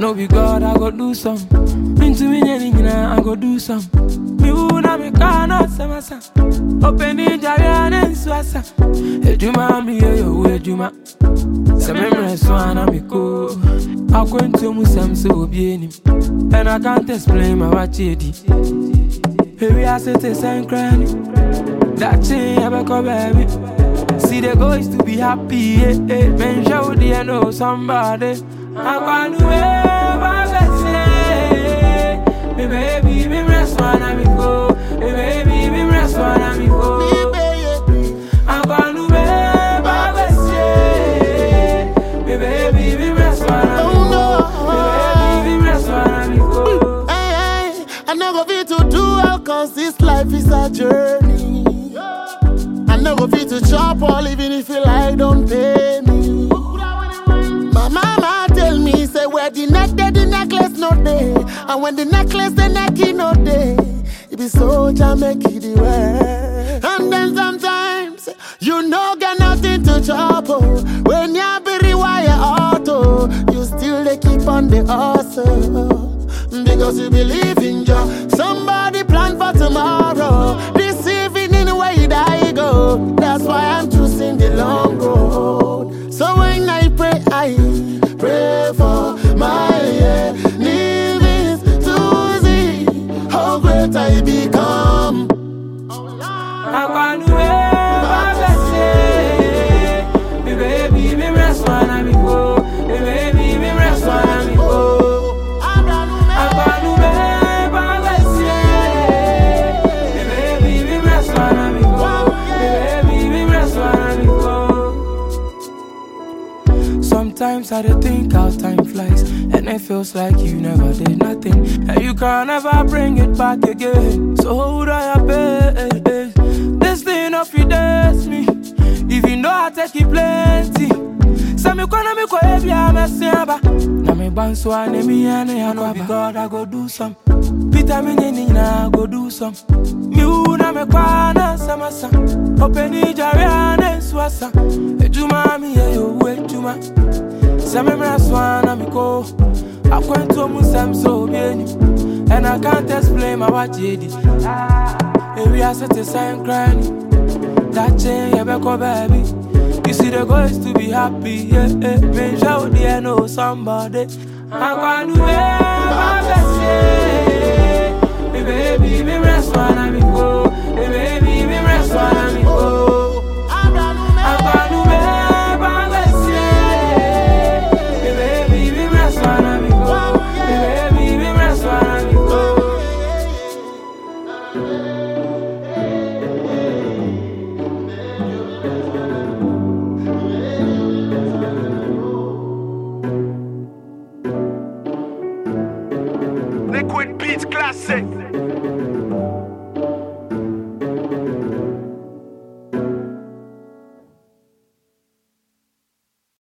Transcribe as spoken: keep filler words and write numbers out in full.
know be God, I go do some. Into me, I go do some. Me who na me cannot say my son. Open the Jarian and Swassa. Ejuma, me, yo, Ejuma. Some memories, one, I'm go. I'm going to Musam so be in him. And I can't explain my watch it. Here we are, set a sign cranny. That chain, I come baby. See the goal is to be happy, yeah, yeah. Men show the know somebody. I'm gonna wear my best, yeah. Me baby, me rest one, I'm go. Me baby, me rest one, I'm go. I'm gonna wear my best, yeah. Me baby, me rest one, I'm go. Me baby, me rest one, I'm go. Hey, hey, I never feel to do well, cause this life is a journey. I never feel to chop all even if you like don't pay me. My mama tell me, say where the neck there, the necklace not there. And when the necklace, the necky not there. It be so jam make it the way. And then sometimes, you know get nothing to chop oh. When you be rewire auto, you still they keep on the hustle. Because you believe in job. Somebody plan for tomorrow. This evening where you die go. That's why I'm choosing the long road. So when I pray, I pray for my enemies to see how great I become. I'm gonna wear my best, yeah. Me baby, me rest one, I'm go. Me baby, me rest one, I'm go. Sometimes I don't think how time flies, and it feels like you never did nothing, and you can never bring it back again. So hold on your pace. This thing of you dates me. If you know I take it plenty. Some you gonna make a heavy I'm a samba. Now me bounce one and me and I know be God I go do some. Peter me nina go do some. Me who na me kwana sama sa. Open the Jarian and Swassa. Ejuma me yo ejuma. Some memories one and me go. I went to Musam so bien. And I can't explain my watch it. Maybe I set a sign crying. That chain you back baby. You see the goal is to be happy, yeah, yeah. Men show the know somebody. I'm gonna wear my best, yeah. Me baby, me rest one, I'm go. Me baby, me rest one, I'm go. I'm gonna wear my best, yeah. Me baby, me rest one, I'm go. Me baby, me rest one, I'm go. Liquid Beats Classic.